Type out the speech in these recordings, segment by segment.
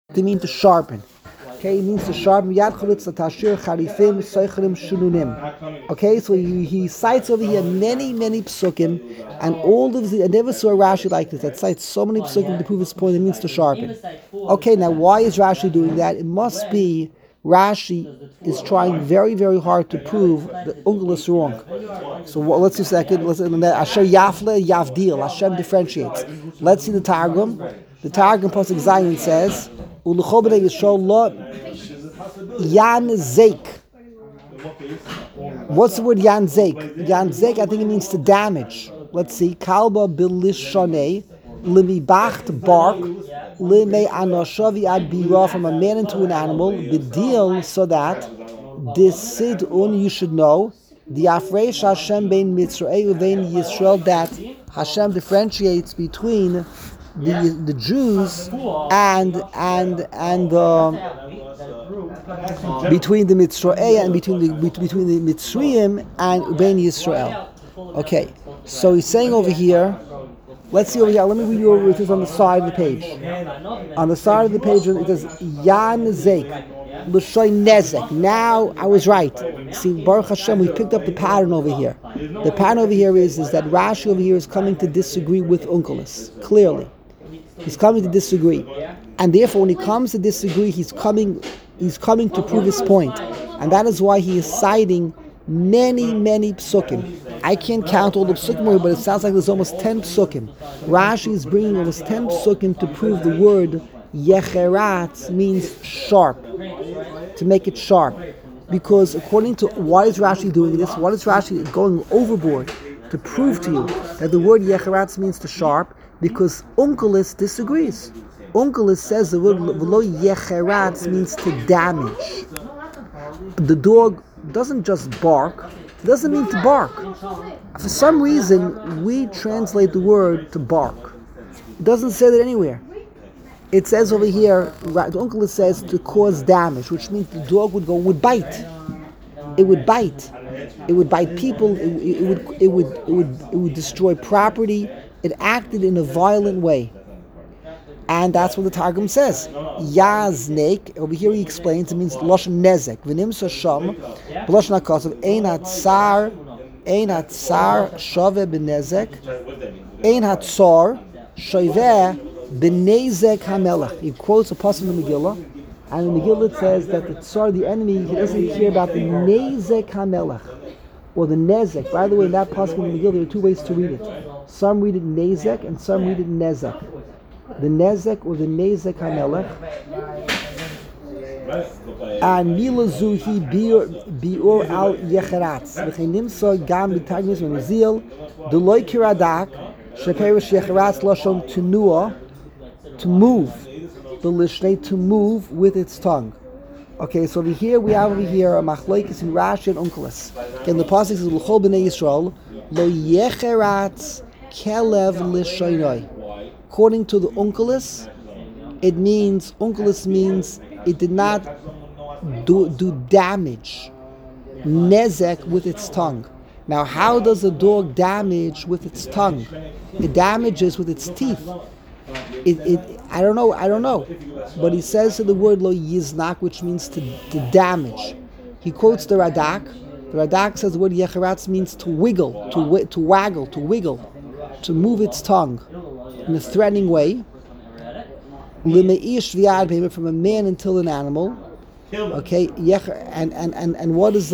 They mean to sharpen. Okay, it means to sharpen. Yad chalutz latashir charifim soichrim shununim. Okay, so he cites over here many psukim, and all of the. I never saw a Rashi like this that cites so many psukim to prove his point. It means to sharpen. Okay, now why is Rashi doing that? It must be Rashi is trying very hard to prove that Ungul is wrong. So let's see a second. Asher Yafle Yavdil. Hashem differentiates. Let's see the Targum. The Targum Pasuk Zion says, "U'luchol b'nei Yisrael lo yan zeik." What's the word yan zeik? Yan zeik, I think it means to damage. Let's see. Kalba bilishonei limibacht bark lime anoshavi ad bira, from a man into an animal. The deal so that this sidun, you should know the afresh Hashem bein Mitzrayim uvein Yisrael, that Hashem differentiates between the Jews and between the Mitzrayim and between the Mitzrayim and uvein Yisrael. Okay, so he's saying over here. Let's see over here. Let me read you over it is on the side of the page. On the side of the page it says Yan Zeik L'shoy Nezek. Now I was right. See, Baruch Hashem, we picked up the pattern over here. The pattern over here is that Rashi over here is coming to disagree with Onkelos. Clearly, he's coming to disagree, and therefore, when he comes to disagree, he's coming to prove his point, and that is why he is citing many psukim. I can't count all the psukim here, but it sounds like there's almost 10 psukim. Rashi is bringing almost 10 psukim to prove the word yecherat means sharp, to make it sharp. Because according to, why is Rashi doing this? What is Rashi going overboard to prove to you that the word yecherat means to sharp? Because Onkelos disagrees. Onkelos says the word v'lo yecherat means to damage. The dog doesn't just bark. It doesn't mean to bark. For some reason, we translate the word to bark. It doesn't say that anywhere. It says over here, the uncle says to cause damage, which means the dog would bite. It would bite. It would bite people. It would destroy property. It acted in a violent way. And that's what the Targum says. Yaznek, over here he explains, it means Lashon Nezek. V'nim Sasham, B'Lashon HaKosav, Ein HaTzar Shaveh B'Nezek, Ein HaTzar Shaveh B'Nezek HaMelech. He quotes a pasuk in the Megillah, and in the Megillah it says that the Tsar, the enemy, he doesn't care about the Nezek HaMelech, or the Nezek. By the way, in that pasuk in the Megillah, there are two ways to read it. Some read it Nezek, and some read it Nezek. The Nezek or the Nezek HaMelech, and Mila Zuhi Biur al Yecheratz. V'chenimsa gam b'tagnis v'nezil Deloy kiradak sheperish Yecheratz lashon tenua, to move, the lishnei, to move with its tongue. Okay, so we have over here a machlokes in Rashi and Onkelos. Again, the pasuk says l'chol b'nei Yisrael lo Yecheratz kelev l'shoynoi. According to the Onkelos, Onkelos means it did not do damage, nezek, with its tongue. Now, how does a dog damage with its tongue? It damages with its teeth. I don't know. But he says to the word lo yiznak, which means to damage. He quotes the Radak. The Radak says the word yecheratz means to wiggle, to waggle, to wiggle, to move its tongue in a threatening way. Limeish v'yad, from a man until an animal. Okay, and what does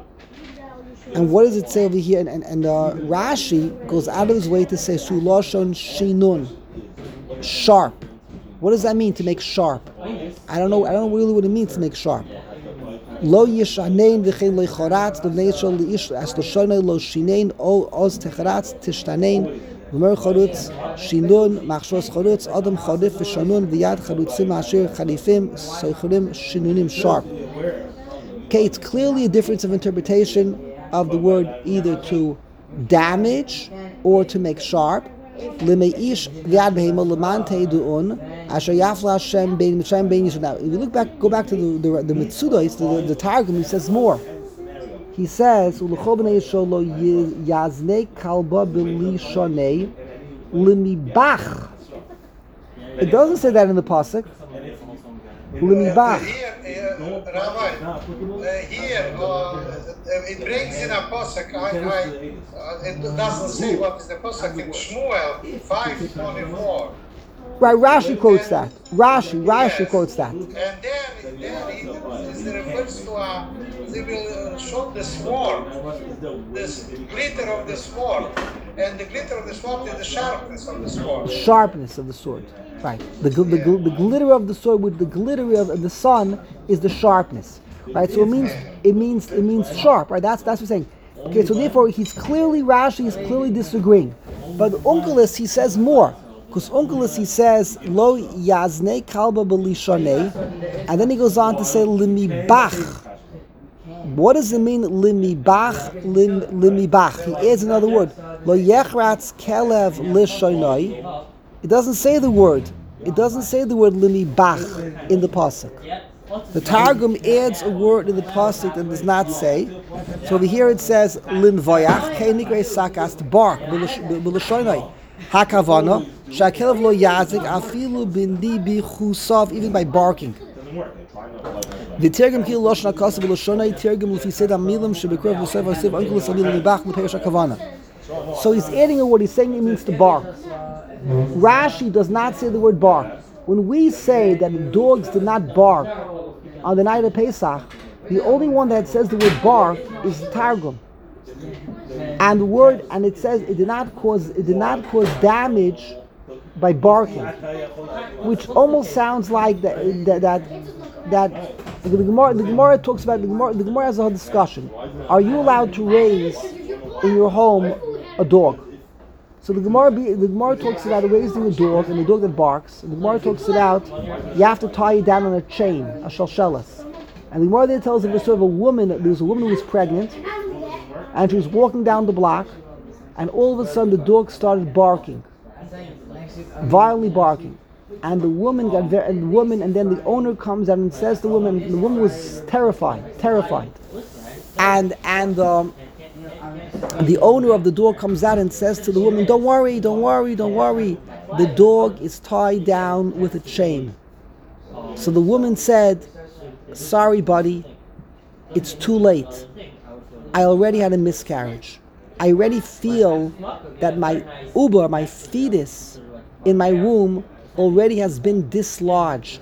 it say over here? And Rashi goes out of his way to say sulashon shinun, sharp. What does that mean, to make sharp? I don't know really what it means to make sharp. Lo yishanein v'chein lo yichoratz l'vnei Yisrael li'ish as l'shonei lo shinein o oz techaratz tishtanein v'mer chorutz shinun machshos chorutz adam chodif v'shanun v'yad charutzim asher charifim soichurim shinunim, sharp. Okay, it's clearly a difference of interpretation of the word, either to damage or to make sharp. Limeish v'yad behema leman teiduun asher yafla Hashem bein Mitzrayim bein Yisrael. Now, if you go back to the Mitzudos, the Targum, he says more. He says, "U'lechol b'nei Yisrael lo yaznei kalba b'lishonei limibach." It doesn't say that in the pasuk. Limibach. Rabbi, it brings in a posuk. It doesn't say what is the posuk in Shmuel 5:24. Right, Rashi quotes that. Rashi quotes that. And then it refers to they will show the sword, this glitter of the sword, and the glitter of the sword is the sharpness of the sword. The sharpness of the sword. Right. The glitter of the sword with the glitter of the sun is the sharpness. Right. So it means sharp. Right. That's what I'm saying. Okay. So therefore, Rashi is clearly disagreeing. But Onkelos, he says more. Because Onkelos, he says, Lo yazne kalba b'lishonei, and then he goes on to say, limibach. What does it mean, limibach? Limibach. He adds another word. Lo yechratz kelev lishonei. It doesn't say the word. It doesn't say the word limibach in the pasuk. The Targum adds a word in the pasuk that does not say. So over here it says, linvoyach, keinigre sakas, to bark, b'lishonei. Hakavana, shakelev lo yazik afilu bindi bichusav, even by barking. V'tirgum kil loshna kasav l'shonai tirgum l'fi seda milim shebekrev l'sev v'sev unkel l'sabil l'nibach l'peish hakavana. So he's adding a word. He's saying it means to bark. Rashi does not say the word bark. When we say that the dogs did not bark on the night of Pesach, the only one that says the word bark is the Targum. And the word, and it says it did not cause damage by barking, which almost sounds like that the Gemara talks about. The Gemara has a whole discussion. Are you allowed to raise in your home a dog? So the Gemara talks about raising a dog, and the dog that barks. And the Gemara talks about you have to tie it down on a chain, a shalshelas. And the Gemara there tells of a sort of a woman. There was a woman who was pregnant, and she was walking down the block, and all of a sudden the dog started barking, violently barking, and the woman got and then the owner comes out and says to the woman. The woman was terrified, and the owner of the dog comes out and says to the woman, "Don't worry. The dog is tied down with a chain." So the woman said, "Sorry, buddy, it's too late. I already had a miscarriage. I already feel that my fetus in my womb already has been dislodged."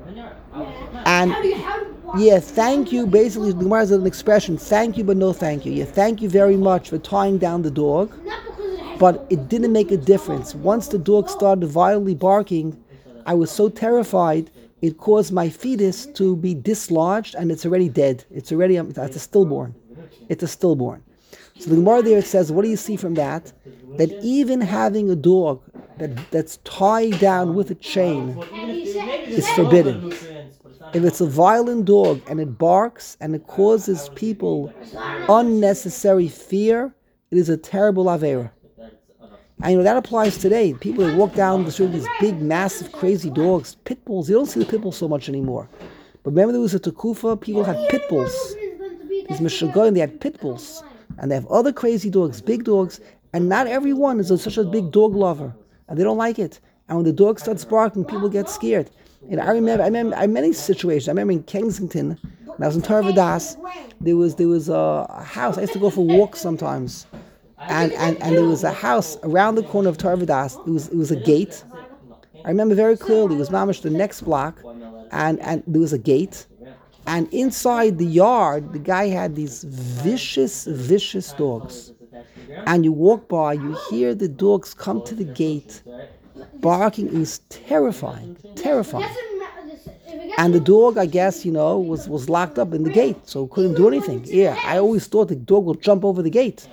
And yeah, thank you. Basically, the Gemara has an expression: "Thank you, but no thank you." Yeah, thank you very much for tying down the dog, but it didn't make a difference. Once the dog started violently barking, I was so terrified it caused my fetus to be dislodged, and it's already dead. It's a stillborn. It's a stillborn. So the Gemara there says, what do you see from that? That even having a dog that's tied down with a chain is forbidden. If it's a violent dog and it barks and it causes people unnecessary fear, it is a terrible avera. And that applies today. People that walk down the street with these big, massive, crazy dogs, pit bulls. You don't see the pit bulls so much anymore. But remember there was a Tekufa, people had pit bulls. These Meshuggahim, they had pit bulls. And they have other crazy dogs, big dogs, and not everyone is such a big dog lover. And they don't like it. And when the dog starts barking, people get scared. And I remember many situations. I remember in Kensington, when I was in Torah Vodaas, there was a house. I used to go for walks sometimes. And there was a house around the corner of Torah Vodaas. It was a gate. I remember very clearly. It was mamish the next block, and there was a gate. And inside the yard, the guy had these vicious dogs. And you walk by, you hear the dogs come to the gate, barking. Is terrifying. And the dog, I guess, was locked up in the gate, so couldn't do anything. Yeah, I always thought the dog would jump over the gate.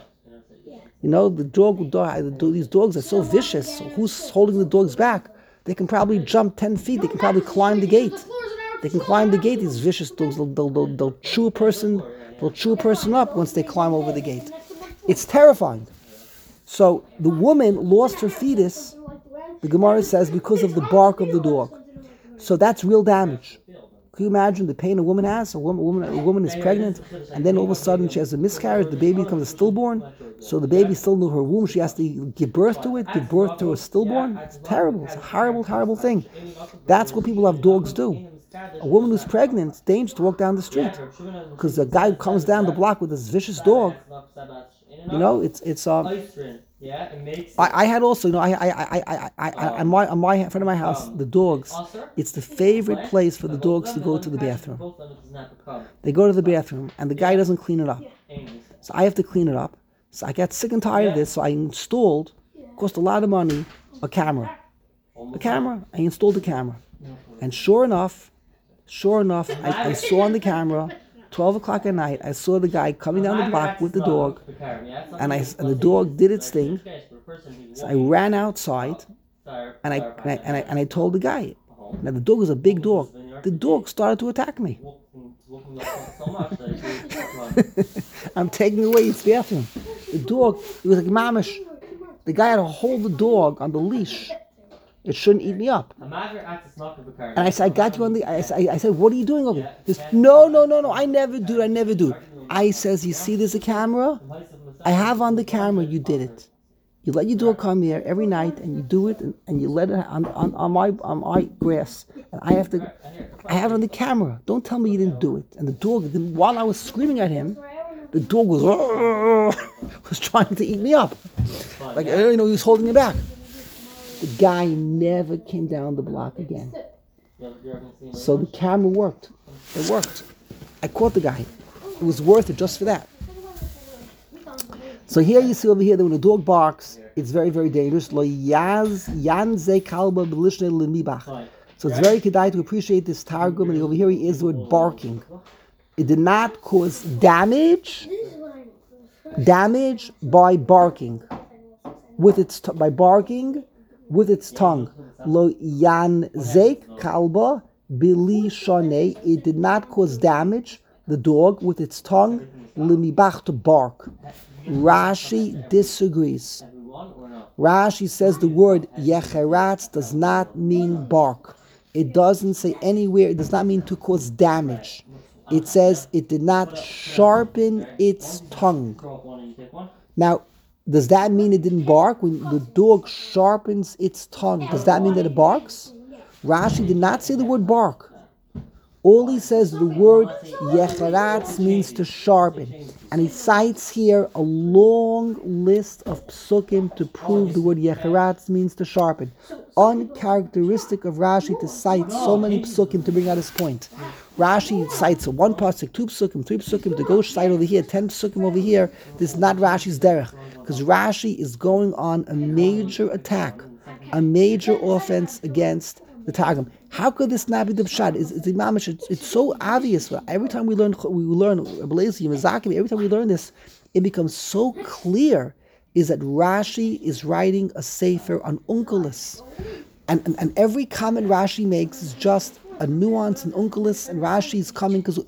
The dog would die. These dogs are so vicious. So who's holding the dogs back? They can probably jump 10 feet. They can probably climb the gate. These vicious dogs, they'll chew a person. They'll chew a person up once they climb over the gate. It's terrifying. So the woman lost her fetus, the Gemara says, because of the bark of the dog. So that's real damage. Can you imagine the pain a woman has? A woman is pregnant, and then all of a sudden she has a miscarriage. The baby becomes a stillborn. So the baby's still in her womb. She has to give birth to it, give birth to a stillborn. It's terrible. It's a horrible, horrible thing. That's what people who have dogs do. A woman who's pregnant, it's dangerous to walk down the street because the guy comes down the block with this vicious dog. You know, it's Yeah, it makes. I had also, you know, on my front of my house, the dogs. It's the favorite place for the dogs to go to the bathroom. They go to the bathroom, and the guy doesn't clean it up, so I have to clean it up. So I got sick and tired of this, so I installed, cost a lot of money, a camera. I installed a camera, and sure enough, I saw on the camera. 12 o'clock at night, I saw the guy coming down the block with the dog, and the dog did its thing. So I ran outside, and I told the guy. Now the dog was a big dog. The dog started to attack me. I'm taking away his bathroom. The dog, it was like mamish. The guy had to hold the dog on the leash. It shouldn't eat me up. And I said, I got you on the. I said, what are you doing over there? He says, no. I never do. I says, you see, there's a camera. I have on the camera. You did it. You let your dog come here every night, and you do it, and you let it on my grass, and I have it on the camera. Don't tell me you didn't do it. And the dog, while I was screaming at him, the dog was trying to eat me up. Like, you know, he was holding me back. The guy never came down the block again. So the camera worked. It worked. I caught the guy. It was worth it just for that. So here you see over here that when a dog barks, it's very, very dangerous. So it's very kedai to appreciate this targum. And over here he is the word barking. It did not cause damage by barking. By barking with its tongue. Lo yanzek kalba bili shonei. It did not cause damage, the dog, with its tongue, limibach, to bark. Rashi disagrees. Rashi says the word yecheratz does not mean bark. It doesn't say anywhere, it does not mean to cause damage. It says it did not sharpen its tongue. Now, does that mean it didn't bark? When the dog sharpens its tongue, does that mean that it barks? Rashi did not say the word bark. All he says, the word yecheratz means to sharpen. And he cites here a long list of psukim to prove the word yecheratz means to sharpen. Uncharacteristic of Rashi to cite so many psukim to bring out his point. Rashi cites one pasuk, 2 psukim, 3 psukim, to go cite over here, 10 psukim over here. This is not Rashi's derech. Because Rashi is going on a major attack, a major offense against the Targum. How could this not be the pshat? It's so obvious. Every time we learn every time we learn this, it becomes so clear is that Rashi is writing a sefer on Unkelis. And every comment Rashi makes is just a nuance in Unkelis, and Rashi is coming because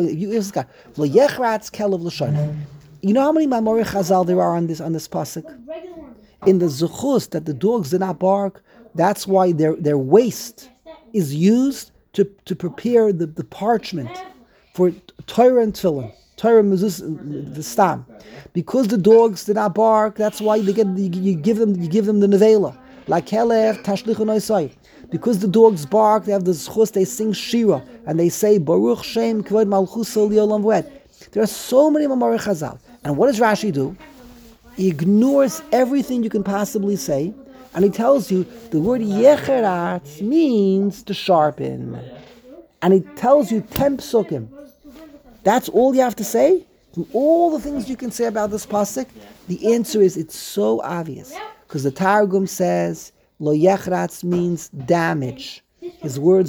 you know how many Mamori Chazal there are on this pasuk? In the Zuchus, that the dogs did not bark, that's why their waste is used to prepare the parchment for Torah and Tefillin, Torah mezuzah, the stam. Because the dogs did not bark, that's why you give them the nevela. Like Kelech Tashlichu Noisai. Because the dogs bark, they have the Zuchus, they sing Shira, and they say Baruch Shem Kvod Malchuso Liolam V'ed. There are so many Mamori Chazal. And what does Rashi do? He ignores everything you can possibly say, and he tells you the word yecheratz means to sharpen. And he tells you 10 psukim. That's all you have to say? From all the things you can say about this pasuk, the answer is it's so obvious. Because the Targum says, lo yecheratz means damage. His word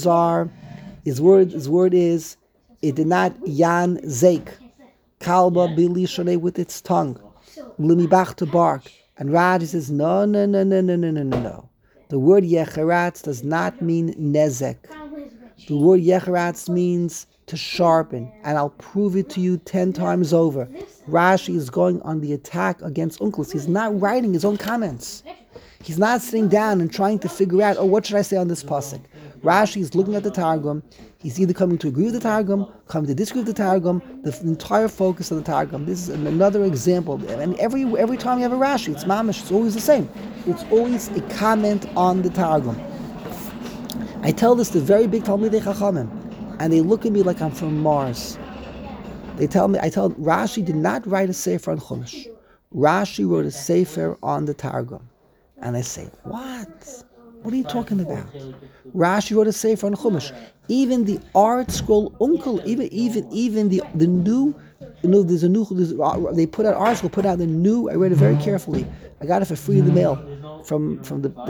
is, it did not yan zeik. Kalba bili shonei, with its tongue. Limibach, to bark. And Rashi says, no. The word yecheratz does not mean nezek. The word yecheratz means to sharpen. And I'll prove it to you 10 times over. Rashi is going on the attack against Unkelis. He's not writing his own comments. He's not sitting down and trying to figure out, what should I say on this pasuk? Rashi is looking at the Targum. He's either coming to agree with the Targum, coming to disagree with the Targum, the entire focus of the Targum. This is another example. And every time you have a Rashi, it's mamish, it's always the same. It's always a comment on the Targum. I tell this to very big Talmidei Chachamim. and they look at me like I'm from Mars. I tell them, Rashi did not write a sefer on Chumash. Rashi wrote a sefer on the Targum. And I say, what? What are you talking about? Rashi wrote a sefer on Chumash. Even the art scroll Uncle, even the new, they put out art scroll, put out the new. I read it very carefully. I got it for free in the mail from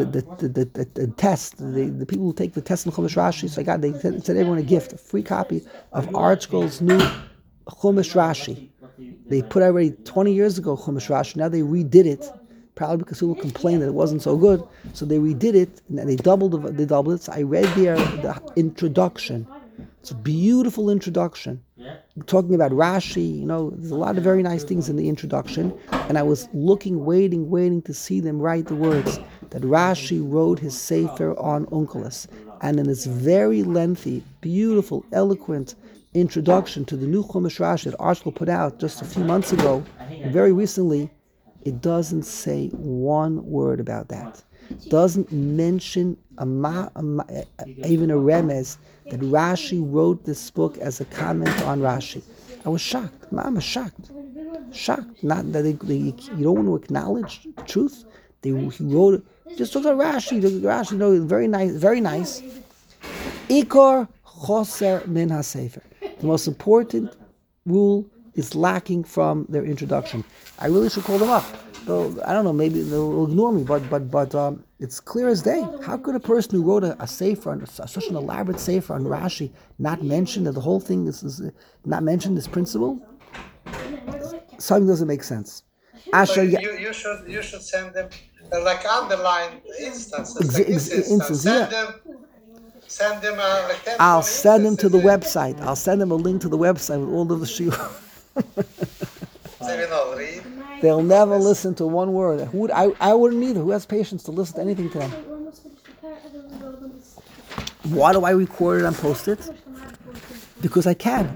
the test. The people who take the test in Chumash Rashi. So they sent everyone a gift, a free copy of Art Scroll's new Chumash Rashi. They put out already 20 years ago Chumash Rashi. Now they redid it. Probably because people complained that it wasn't so good, so they redid it and they doubled it. So I read there the introduction. It's a beautiful introduction, talking about Rashi. There's a lot of very nice things in the introduction, and I was waiting to see them write the words that Rashi wrote his sefer on Onkelos, and in this very lengthy, beautiful, eloquent introduction to the new Chumash Rashi that Arshkel put out just a few months ago, very recently. It doesn't say one word about that. Doesn't mention even a remez that Rashi wrote this book as a comment on Rashi. I was shocked. I'm shocked. Not that you don't want to acknowledge the truth. He wrote it. Just talk about Rashi. Very nice. Ikor choser min hasefer. The most important rule is lacking from their introduction. I really should call them up. Though I don't know, maybe they'll ignore me, but it's clear as day. How could a person who wrote a sefer, such an elaborate sefer on Rashi, not mention that the whole thing is not mention this principle? Something doesn't make sense. Asher, you should send them like underline instances. Send them like 10. I'll send them to the website. I'll send them a link to the website with all of the shiur. They'll never listen to one word. I wouldn't either. Who has patience to listen to anything to them? Why do I record it and post it? Because I can.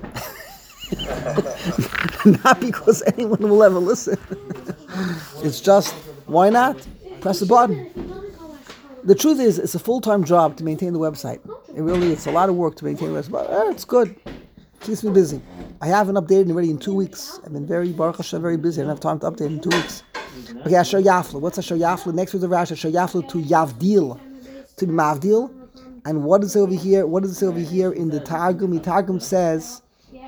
Not because anyone will ever listen. It's just, why not? Press a button. The truth is, it's a full-time job to maintain the website. It's a lot of work to maintain the website. But it's good. Keeps me busy. I haven't updated already in 2 weeks. I've been Baruch Hashem, very busy. I don't have time to update in 2 weeks. Okay, Asher Yaflu. What's Asher Yaflu? Next week the Rashi, Asher Yaflu to Yavdil. To be Mavdil. And what is it over here? What does it say over here in the Targum? The Targum says,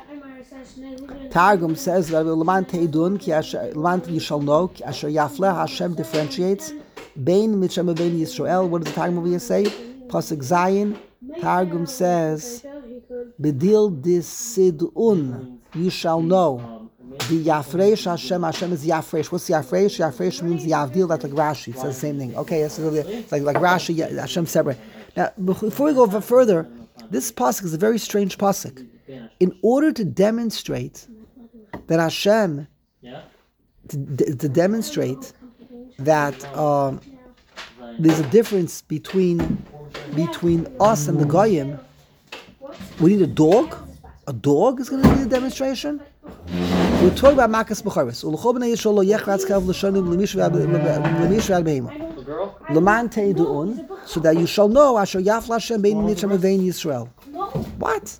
L'man teidun, L'man you shall know, Asher Yafle, Hashem differentiates. Bein Mitzrayim and Bein Yisrael. What does the Targum over here say? Pasuk Zayin. Targum says, Bedil disidun, you shall know. The Yafresh Hashem is Yafresh. What's Yafresh? Yafresh means Yavdil. That's like Rashi. It says the same thing. Okay, it's like Rashi, Hashem separate. Now, before we go further, this pasuk is a very strange pasuk. In order to demonstrate that Hashem, to demonstrate that there's a difference between us and the Goyim, we need a dog. A dog is going to be the demonstration. We're talking about Makas B'charis. L'man teidu'un, so that you shall know Asher Yafla Hashem Bein Mitzrayim Bein Yisrael. What?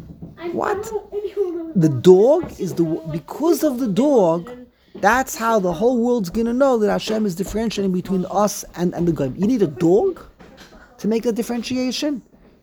The dog is because of the dog. That's how the whole world's going to know that Hashem is differentiating between us and the Goyim. You need a dog to make that differentiation.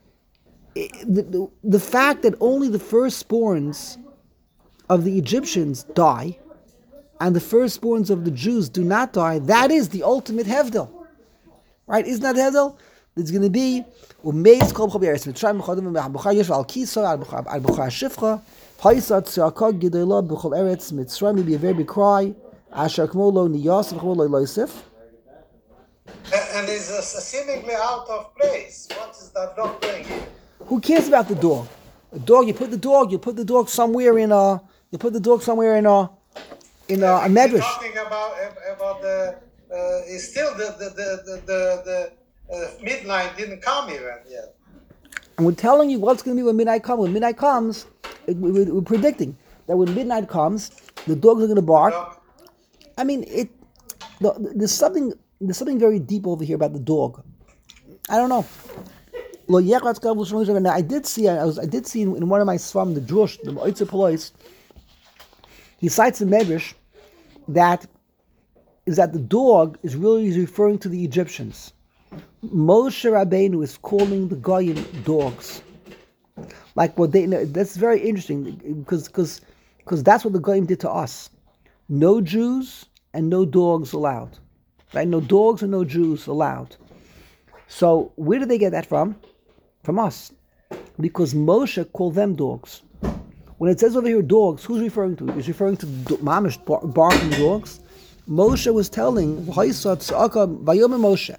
The fact that only the firstborns of the Egyptians die and the firstborns of the Jews do not die, that is the ultimate Hevdel. Right? Isn't that Hevdel? It's going to be Umeis Kol B'chol B'Eretz Mitzrayim B'chol Yeshua Al Kisa Al B'chol Shifcha Haisat Tzakah G'dayla B'chol Eretz Mitzrayim. Will be a very big cry. Asher K'mo Lo Niyas V'chol Lo Yosef. And is seemingly out of place. What is that dog doing here? Who cares about the dog? A dog. You put the dog somewhere in a. You put the dog somewhere in a medrash. Talking about the. It's still the midnight didn't come even yet. And we're telling you what's going to be when midnight comes. When midnight comes, we're predicting that when midnight comes, the dogs are going to bark. I mean, there's something very deep over here about the dog. I don't know. Now I did see in one of my Svam, the Drush, the Oitzer Polois, he cites the Medrash that the dog is really referring to the Egyptians. Moshe Rabbeinu is calling the Goyim dogs. Like what that's very interesting because that's what the Goyim did to us. No Jews and no dogs allowed. Right? No dogs and no Jews allowed. So where did they get that from? From us. Because Moshe called them dogs. When it says over here dogs, who's referring to? He's referring to mamish barking dogs. Moshe was telling Moshe.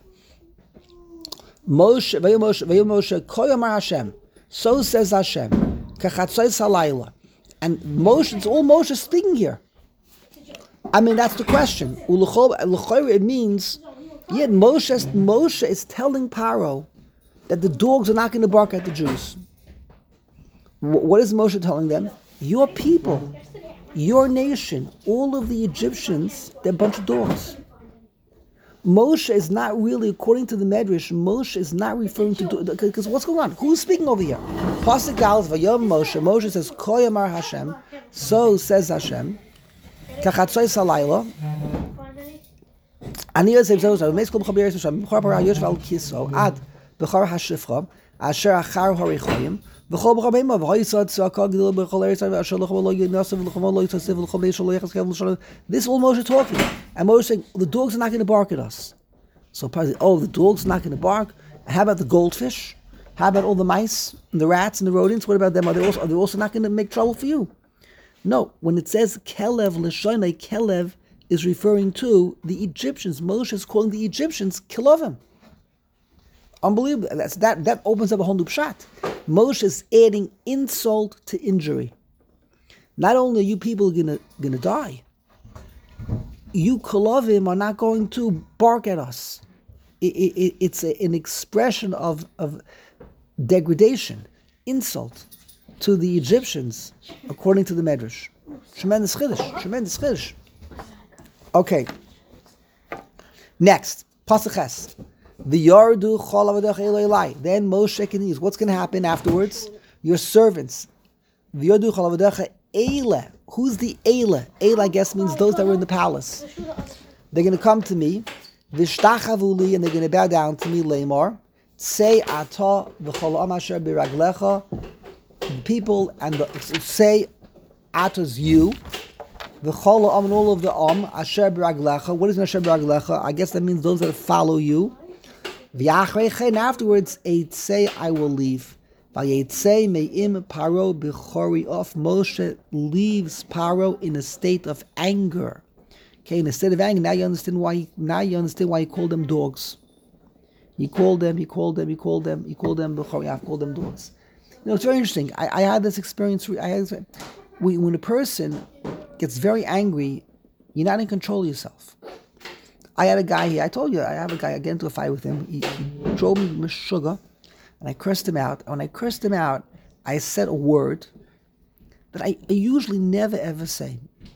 Moshe, Koyamar Hashem. So says Hashem. Kachatzos halayla. And Moshe, it's all Moshe speaking here. I mean, that's the question. It means, yet Moshe is telling Paro that the dogs are not going to bark at the Jews. What is Moshe telling them? Your people, your nation, all of the Egyptians, they're a bunch of dogs. Moshe is not really, according to the Medrash, Moshe is not referring to, because what's going on? Who's speaking over here? Pasuk Galz Vayom Moshe. Moshe says, Koyamar Hashem. So says Hashem. Kachatzos halayla. Ani Yosef Zozo. Meskol b'chaber Yisrael. B'char parah Yosef al kiso. Ad b'char hashifra. Asher achar harichoyim. V'chol b'chabeima. V'hoyisad tzaka g'dil b'chol eretz. Asher l'chama lo yinasav. L'chama lo yitasiv. L'chama yishal lo yechaz kev l'shalom. This is all Moshe talking. And Moshe saying, the dogs are not going to bark at us. So probably, the dogs are not going to bark. How about the goldfish? How about all the mice and the rats and the rodents? What about them? Are they also not going to make trouble for you? No. When it says Kelev L'shonei, Kelev is referring to the Egyptians. Moshe is calling the Egyptians Kelovim. Unbelievable. That opens up a whole new pshat. Moshe is adding insult to injury. Not only are you people going to die, you Kelovim are not going to bark at us. It's an expression of degradation, insult to the Egyptians, according to the Medrash. Tremendous chiddush. Okay. Next, Pasuk Ches. The Yardu Chol Avodecha Eloi. Then Moshe can use. What's going to happen afterwards? Your servants. The Yardu Chol Avodecha Eile. Who's the Eile? Eile, I guess, means those that were in the palace. They're going to come to me, Vishtachavuli, and they're going to bow down to me, Lamar. Say Ata v'chol am asher biraglecha. The people and say Ata's you. V'chol am and all of the asher biraglecha. What is asher biraglecha? I guess that means those that follow you. V'yachrecha, and afterwards, say I will leave. Vayetze me'im Paro b'chori of. Moshe leaves Paro in a state of anger. Okay, in a state of anger. Now you understand why he called them dogs. He called them b'chori of, called them dogs. You know, it's very interesting. I had this experience. When a person gets very angry, you're not in control of yourself. I had a guy here. I told you I have a guy. I get into a fight with him. He drove me with sugar. And I cursed him out. When I cursed him out, I said a word that I usually never ever say.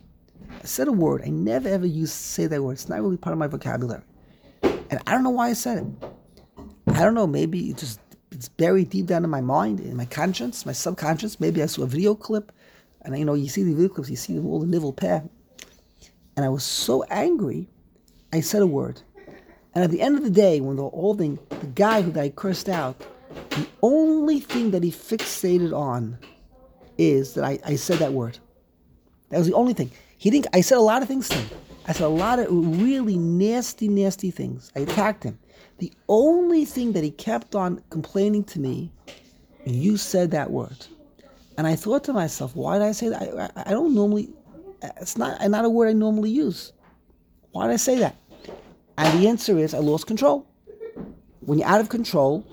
I said a word. I never ever say that word. It's not really part of my vocabulary. And I don't know why I said it. I don't know. Maybe it's buried deep down in my mind, in my conscience, my subconscious. Maybe I saw a video clip. And you see the video clips, you see all the nivel peh. And I was so angry, I said a word. And at the end of the day, when the whole thing, the guy that I cursed out, the only thing that he fixated on is that I said that word. That was the only thing. I said a lot of things to him. I said a lot of really nasty, nasty things. I attacked him. The only thing that he kept on complaining to me, you said that word. And I thought to myself, why did I say that? I don't normally, it's not a word I normally use. Why did I say that? And the answer is, I lost control. When you're out of control,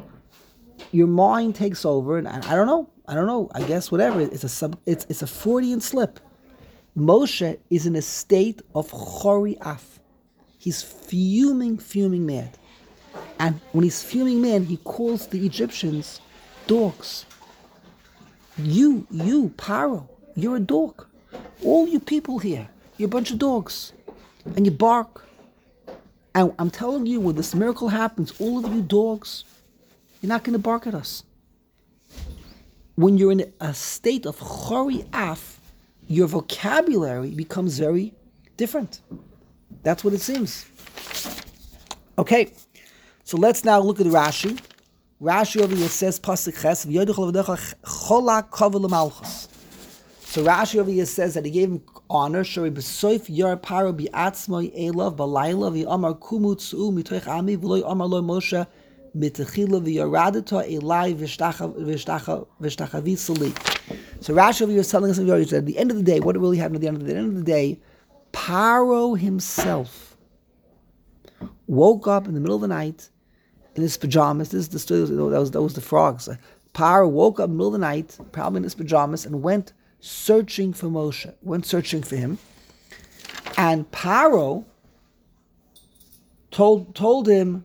your mind takes over, and I don't know. I guess whatever. It's a Freudian slip. Moshe is in a state of chori af. He's fuming mad. And when he's fuming mad, he calls the Egyptians dogs. You, Paro, you're a dog. All you people here, you're a bunch of dogs. And you bark. And I'm telling you, when this miracle happens, all of you dogs, You're not going to bark at us. When you're in a state of chori af, your vocabulary becomes very different. That's what it seems. Okay, so let's now look at Rashi. Rashi over here says, Pasuk Ches, chola kavod l'malchus. So Rashi over here says that he gave him honor. Shori b'soif yar paro bi'atzmoi elav balayla v'amar kumu tzu mitoich ami v'loi amar lo Moshe mitechila v'yaradita elai v'shtachavi sali. So Rashi over here is telling us that at the end of the day, what really happened at the end of the day, Paro himself woke up in the middle of the night in his pajamas. This is the story. That was the frogs. Paro woke up in the middle of the night, probably in his pajamas, and went searching for Moshe. Went searching for him, and Paro told him.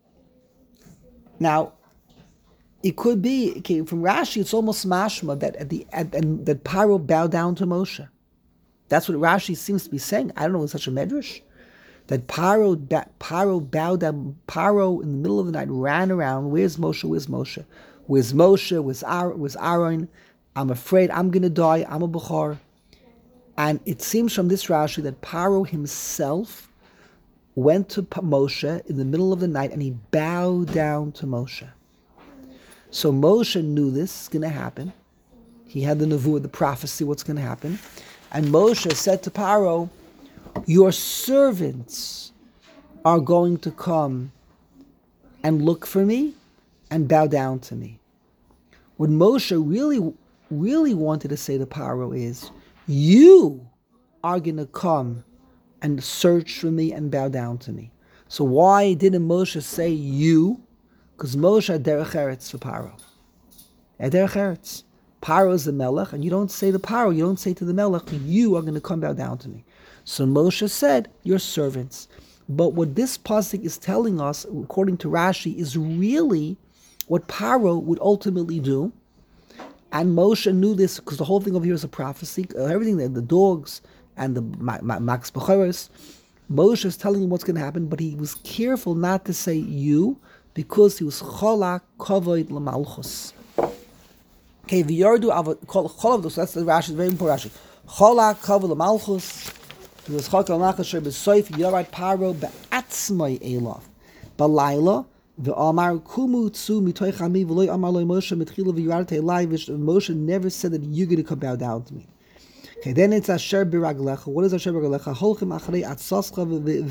Now, it could be from Rashi. It's almost mashma that that Paro bowed down to Moshe. That's what Rashi seems to be saying. I don't know, it's such a medrash. That Paro bowed down. Paro in the middle of the night ran around. Where's Moshe? Where's Moshe? Where's Moshe? Where's Aaron? I'm afraid I'm going to die. I'm a Bechor. And it seems from this Rashi that Paro himself went to Moshe in the middle of the night and he bowed down to Moshe. So Moshe knew this is going to happen. He had the nevuah, the prophecy, what's going to happen. And Moshe said to Paro, your servants are going to come and look for me and bow down to me. What Moshe really wanted to say to Paro is, you are going to come and search for me and bow down to me. So why didn't Moshe say you? Because Moshe had derech eretz for Paro. Had derech eretz. Paro is the melech, and you don't say to Paro, you don't say to the melech, you are going to come bow down to me. So Moshe said, your servants. But what this pasuk is telling us, according to Rashi, is really what Paro would ultimately do. And Moshe knew this because the whole thing over here is a prophecy. Everything, the dogs and the Max Bechoros, Moshe is telling him what's going to happen, but he was careful not to say you because he was chola kavod l'malchus. Okay, v'yardu cholav. So that's the Rashi, very important Rashi. Chola kavod l'malchus. He was chol l'malchus sher b'soif yarat Paro be'atzmai elav balayla. V'amar kumu tzu mitoich ami v'loi amar lo Moshe mitchila v'yarate elai. Moshe never said that you're going to come bow down to me. Okay, then it's asher biraglecha. What is asher biraglecha? Holchem achrei atzascha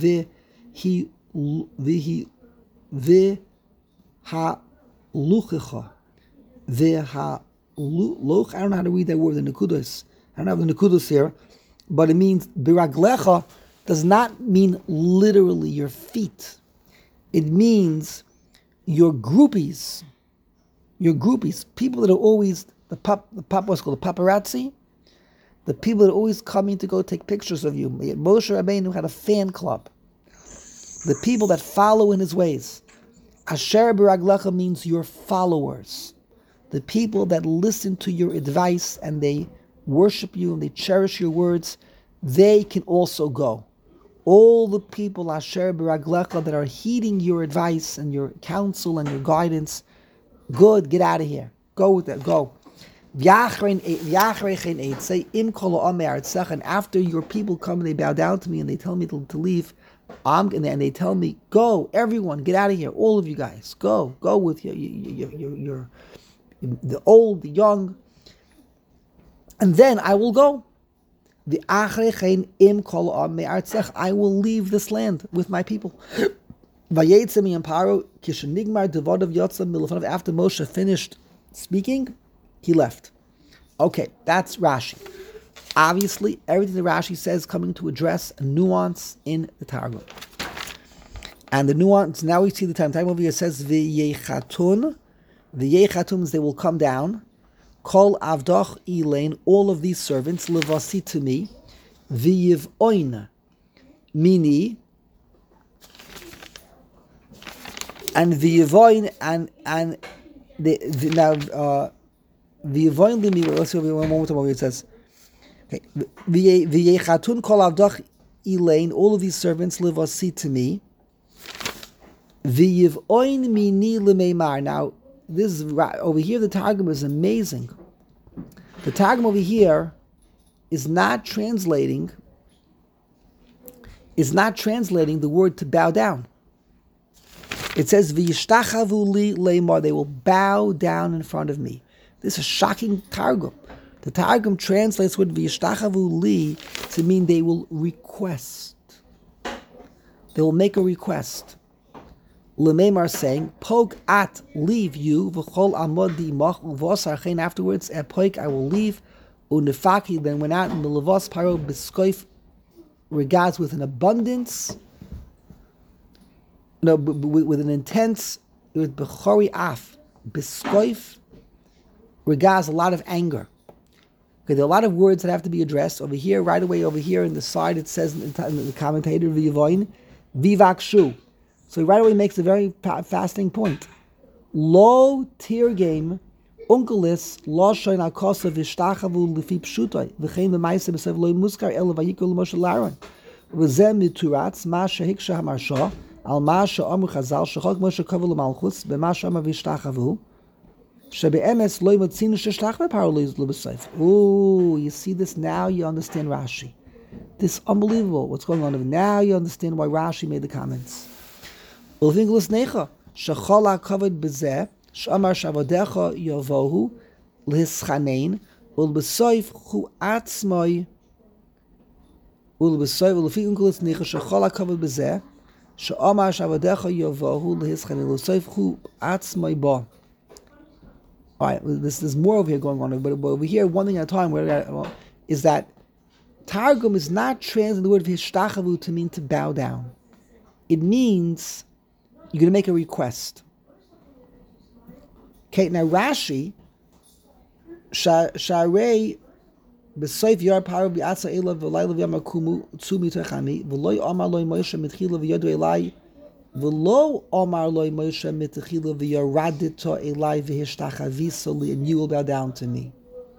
v'haluchecha v'haluch. I don't know how to read that word, the nekudos. I don't have the nekudos here, but it means biraglecha does not mean literally your feet. It means your groupies, people that are always what's called the paparazzi, the people that are always coming to go take pictures of you. Moshe Rabbeinu had a fan club. The people that follow in his ways. Asher b'raglecha means your followers, the people that listen to your advice and they worship you and they cherish your words. They can also go. All the people asher b'raglecha that are heeding your advice and your counsel and your guidance, good, get out of here. Go with that, go. Say im kol ha'amei, and after your people come and they bow down to me and they tell me to leave, and they tell me, go, everyone, get out of here, all of you guys, go with your the old, the young, and then I will go. I will leave this land with my people. After Moshe finished speaking, he left. Okay, that's Rashi. Obviously, everything that Rashi says coming to address a nuance in the Targum. And the nuance, now we see the time over here says, V'yechatun. V'yechatun, they will come down. Kol avdoch elain, all of these servants, levasi to me, v'yiv'oin mini, and v'yiv'oin, and now v'yiv'oin limi. Let's see one more time what it says. Okay, v'yechatun kol avdoch elain, all of these servants, levasi to me, v'yiv'oin mini l'meimar. Now over here. The Targum is amazing. The Targum over here is not translating the word to bow down. It says v'yishtachavu li leimar, they will bow down in front of me. This is a shocking Targum. The Targum translates word v'yishtachavu li to mean they will request. They will make a request. Lemeimar saying, Pog at, leave you, v'chol amod dimach uvos archein, afterwards, at Pog I will leave, unefaki then went out in the levos paro b'skoif, regards with an abundance, no, with an intense, with bechori af, b'skoif, regards a lot of anger. Okay, there are a lot of words that have to be addressed. Over here, right away over here in the side, it says in the commentator, v'yavoin, vivakshu. So he right away makes a very fascinating point. Lo tirgem unkelis lo shoyn akosa v'shtachavu lefi pshutai v'chein b'maisa b'sev lo muskar ela vayikol Moshe Laron v'zeh mituratz ma shehiksha hamarsha al ma she'amru chazal shechok Moshe kavu l'malchus b'ma she'amar v'shtachavu shebe'emes lo yimatzinu sheshtach v'paro lo b'seif. Oh, you see this now? You understand Rashi. This is unbelievable. What's going on? Now you understand why Rashi made the comments. Ulvingulus necha shechala covered bezeh shamar shavadecha yavohu lhischanein ulbesoif hu atzmai ulbesoif ulvingulus necha shechala covered bezeh shamar shavadecha yavohu lhischanein ulbesoif hu atzmai ba. All right, there's more over here going on, but over here, one thing at a time, is that Targum is not translating the word v'hishtachavu to mean to bow down. It means you're going to make a request. Okay, now Rashi, Sharei b'soif yar paro b'atza elav v'layla v'yamakumu tzu mitachami v'loy omar loy Moshe mitchila v'yodu elai v'lo omar loy Moshe mitchila v'yaradito elai v'hishtachavisa li, and you will bow down to me.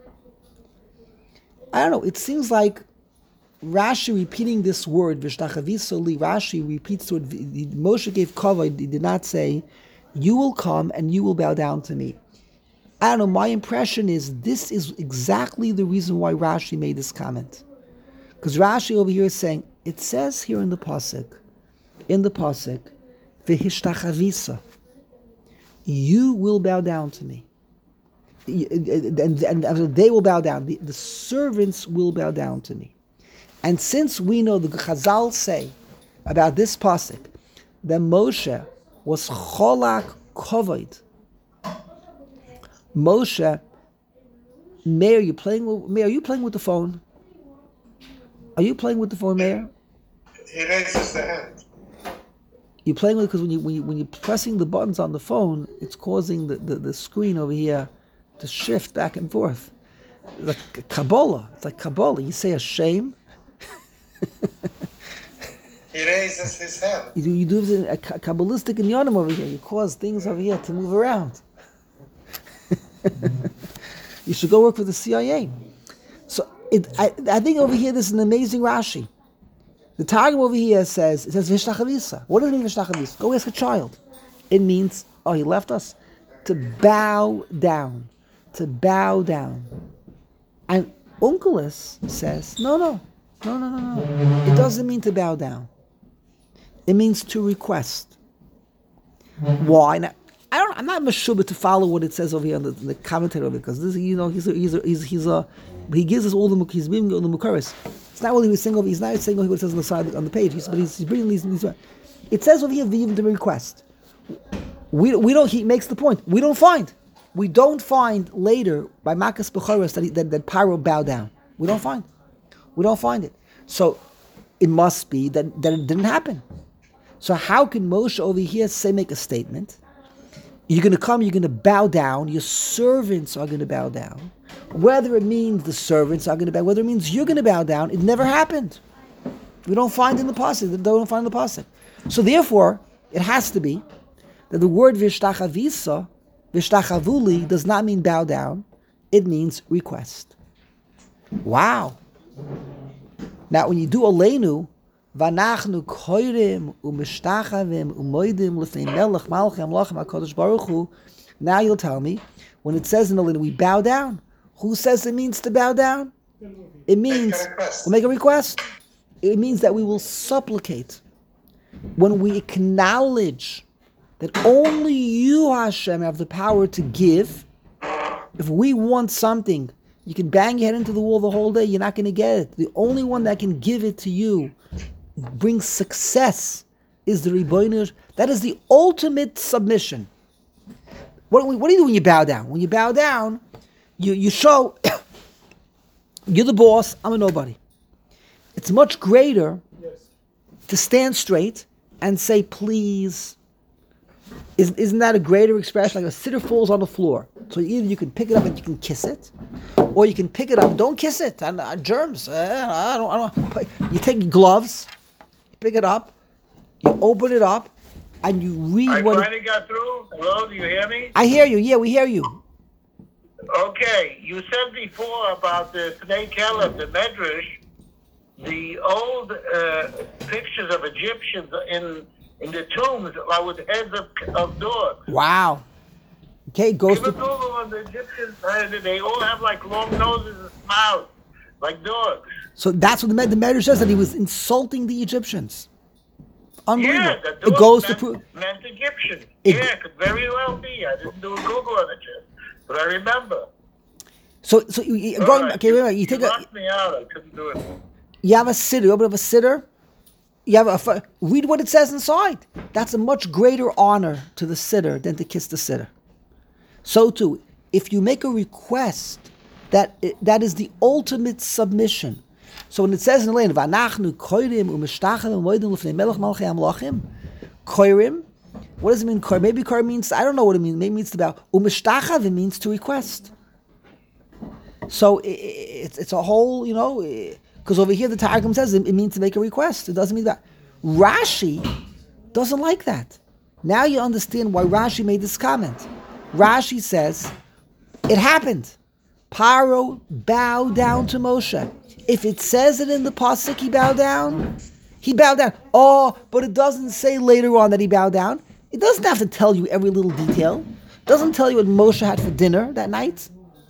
I don't know, it seems like Rashi repeating this word, v'shtachavisa li, Rashi repeats the word, Moshe gave kavod, he did not say, you will come and you will bow down to me. I don't know, my impression is this is exactly the reason why Rashi made this comment. Because Rashi over here is saying, it says here in the Pasuk, v'hishtachavisa, you will bow down to me. And they will bow down, the servants will bow down to me. And since we know the Chazal say about this pasuk that Moshe was cholak kovod, Moshe, Meir, are you playing with the phone? Are you playing with the phone, Meir? He raises the hand. You're playing with it because when you're pressing the buttons on the phone, it's causing the screen over here to shift back and forth. It's like Kabbalah. It's like Kabbalah. You say a shame. He raises his hand. You do a Kabbalistic inyanim over here. You cause things over here to move around. You should go work for the CIA. So I think over here this is an amazing Rashi. The Targum over here says Vishtachavisa. What does it mean Vishtachavisa? Go ask a child. It means, oh, he left us, to bow down. To bow down. And Onkelos says, no. It doesn't mean to bow down. It means to request. Why? Now, I'm not meshubah to follow what it says over here in the commentary of it, because this, he gives us all he's bringing all the mukaris. It's not what he was saying over. He's not saying what it says on the side on the page. He's bringing these. It says over here even to request. We don't. He makes the point. We don't find later by Makas Bechoros that Paro bowed down. We don't find it. So it must be that it didn't happen. So how can Moshe over here make a statement? You're going to come, you're going to bow down, your servants are going to bow down. Whether it means the servants are going to bow, whether it means you're going to bow down, it never happened. We don't find in the pasuk. They don't find in the pasuk. So therefore, it has to be that the word vishtachavisa, vishtachavuli, does not mean bow down. It means request. Wow. Now, when you do aleinu, Vanachnu koirim u'mishtachavim u'moidim l'fnei melech malchem lachem HaKadosh Baruch Hu Now you'll tell me, when it says in the Lin, we bow down. Who says it means to bow down? It means we'll make a request. It means that we will supplicate. When we acknowledge that only you, Hashem, have the power to give. If we want something, you can bang your head into the wall the whole day, you're not going to get it. The only one that can give it to you, brings success, is the Ribono. That is the ultimate submission. What do you do when you bow down? When you bow down, you show you're the boss, I'm a nobody. It's much greater to stand straight and say, please. Isn't that a greater expression? Like a sitter falls on the floor. So either you can pick it up and you can kiss it, or you can pick it up, don't kiss it, and germs. I don't. You take your gloves, you pick it up, you open it up, and you read I what finally got through. Hello, do you hear me? I hear you. Yeah, we hear you. Okay, you said before about the Snei Kelef, the Medrash, the old pictures of Egyptians in the tombs are with heads of dogs. Wow. Okay, goes Give a to Google on the Egyptians. They all have like long noses and mouths, like dogs. so that's what the Medrash says, that he was insulting the Egyptians. Unbelievable. Yeah, the It dogs goes to prove. meant Egyptian. It- Yeah, could very well be. I didn't do a Google on it yet, but I remember. So All going. right, Okay, wait a minute. You take a. locked me out. I couldn't do it. You have a sitter. You open up a sitter. You have read what it says inside. That's a much greater honor to the sitter than to kiss the sitter. So too, if you make a request, that is the ultimate submission. So when it says in the land, "V'anachnu koirim u'mishtachem u'moedim l'fnei melech malchei hamlachim," koirim. What does it mean? Koirim? Maybe koirim means, I don't know what it means. Maybe it means to bow. U'mishtachem, it means to request. So it's a whole, because over here the Targum says it means to make a request. It doesn't mean that. Rashi doesn't like that. Now you understand why Rashi made this comment. Rashi says, it happened. Paro bowed down to Moshe. If it says it in the pasuk, he bowed down. He bowed down. Oh, but it doesn't say later on that he bowed down. It doesn't have to tell you every little detail. It doesn't tell you what Moshe had for dinner that night.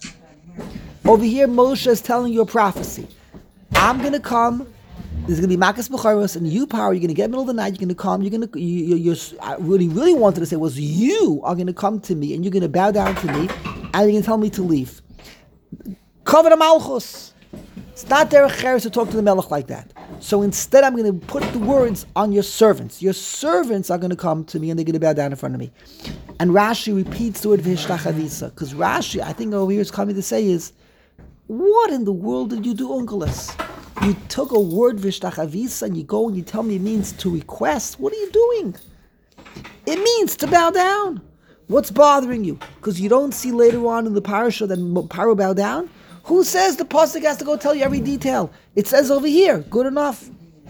Over here, Moshe is telling you a prophecy. I'm going to come. There's going to be Makas B'charos, and you, Paro, you're going to get in the middle of the night. You're going to come. What he really wanted to say was, you are going to come to me, and you're going to bow down to me, and you're going to tell me to leave. Kavod Malchus. It's not derech cheres to talk to the Melech like that. So instead, I'm going to put the words on your servants. Your servants are going to come to me, and they're going to bow down in front of me. And Rashi repeats the word v'hishtachavisa, because Rashi, I think over here is coming to say is, what in the world did you do, Unkeles? You took a word v'hishtachavisa and you go and you tell me it means to request. What are you doing? It means to bow down. What's bothering you? Because you don't see later on in the parasha that Paro bowed down? Who says the pasuk has to go tell you every detail? It says over here. Good enough.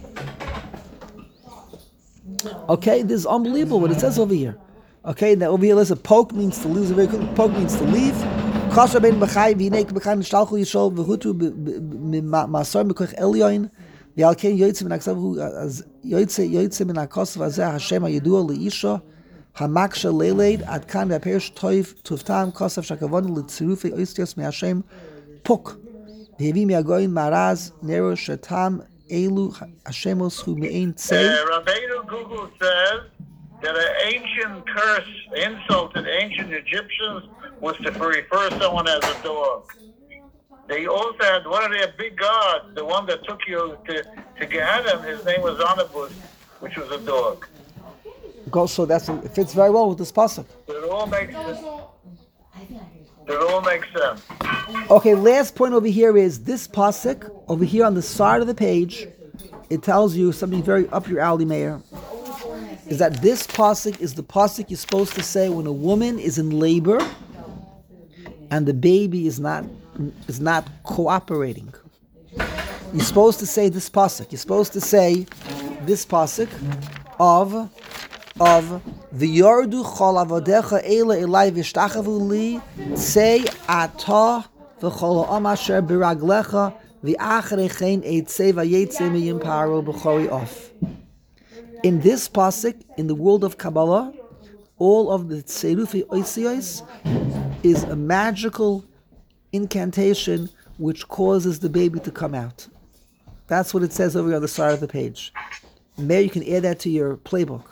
Okay, this is unbelievable what it says over here. Okay, now over here, listen, poke means to lose. Poke means to leave. Kasher ben b'chai v'hinek b'chai nishtalchu yishol v'hutu masor b'koch elyoin v'al ken yoytze min aksav yoytze min akosav azeh Hashem hayidua leisha hamaksha leleid ad kan v'aperish toiv tuftam kosav shakavon l'tzirufei oistios me Hashem puk v'hevi mi'agoyin maraz nero shetam elu Hashemos hu me'ein tzei. Rabbeinu Google says that an ancient curse, insult to the ancient Egyptians was to refer someone as a dog. They also had one of their big gods, the one that took you to Gehenna, his name was Anubis, which was a dog. So it fits very well with this pasuk. It all makes sense. It all makes sense. Okay, last point over here is this pasuk over here on the side of the page. It tells you something very up your alley, Mayor. Is that this pasuk is the pasuk you're supposed to say when a woman is in labor and the baby is not cooperating. You're supposed to say this pasuk. You're supposed to say this pasuk of the Yordu Chol Avodecha Eila Elai V'Shtachavu Li Tzei Ata V'Chol Ha'am Asher B'Raglecha V'Acharei Chen Eitzei V'Yetzei Miyim Paro B'Chori Of. In this pasuk, in the world of Kabbalah, all of the Tserufi Oisiyos is a magical incantation which causes the baby to come out. That's what it says over on the side of the page. Maybe you can add that to your playbook.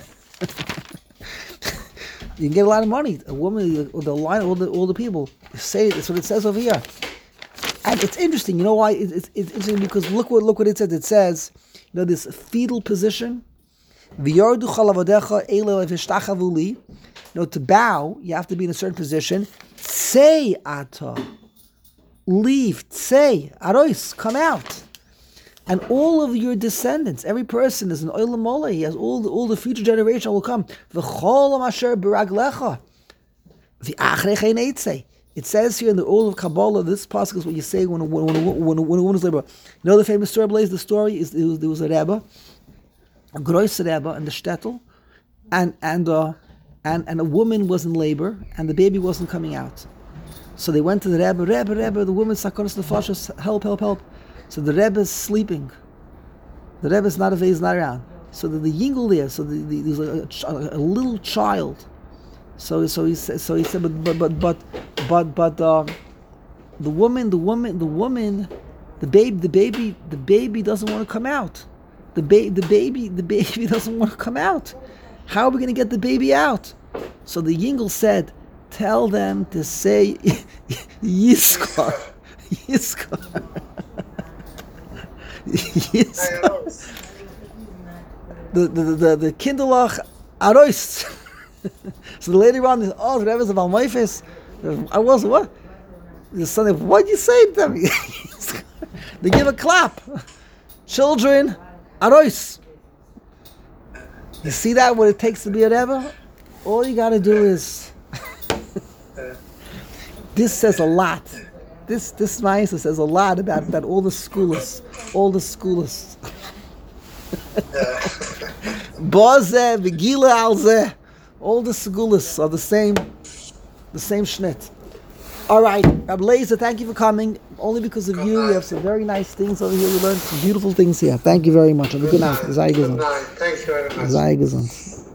You can get a lot of money. A woman, the line, all the people say it. That's what it says over here. And it's interesting. You know why? It's interesting because look what it says. It says, this fetal position. To bow, you have to be in a certain position. Say ata, leave. Say arois, come out. And all of your descendants, every person is an olam mola. He has all the future generation will come. It says here in the Old of Kabbalah, this pasuk is what you say when a woman is labor. You know the famous story, Blaze? The story is there was a Rebbe, a gross Rebbe in the shtetl, and a woman was in labor, and the baby wasn't coming out. So they went to the Rebbe, the woman sakonis nefashos, help. So the Rebbe is sleeping. The Rebbe is not around. So the yingel there. So there's a little child. So he said, but the woman, the baby doesn't want to come out. The baby doesn't want to come out. How are we going to get the baby out? So the yingel said, tell them to say Yiskar. The kinderlach aroist. So later on, the Rebbe's about my face. I was what? The son, what do you say to them? They give a clap. Children aroist. You see that? What it takes to be a Rebbe? All you got to do is. This says a lot. This Ma'aseh says a lot about all the schoolers. Bozeh, Vigila Alzeh. All the schoolers are the same schnit. All right, Rabbi Lezer, thank you for coming. Only because of you, we have some very nice things over here. We learned some beautiful things here. Thank you very much. Have a good night. Good night. Thank you very much. Sei gesund.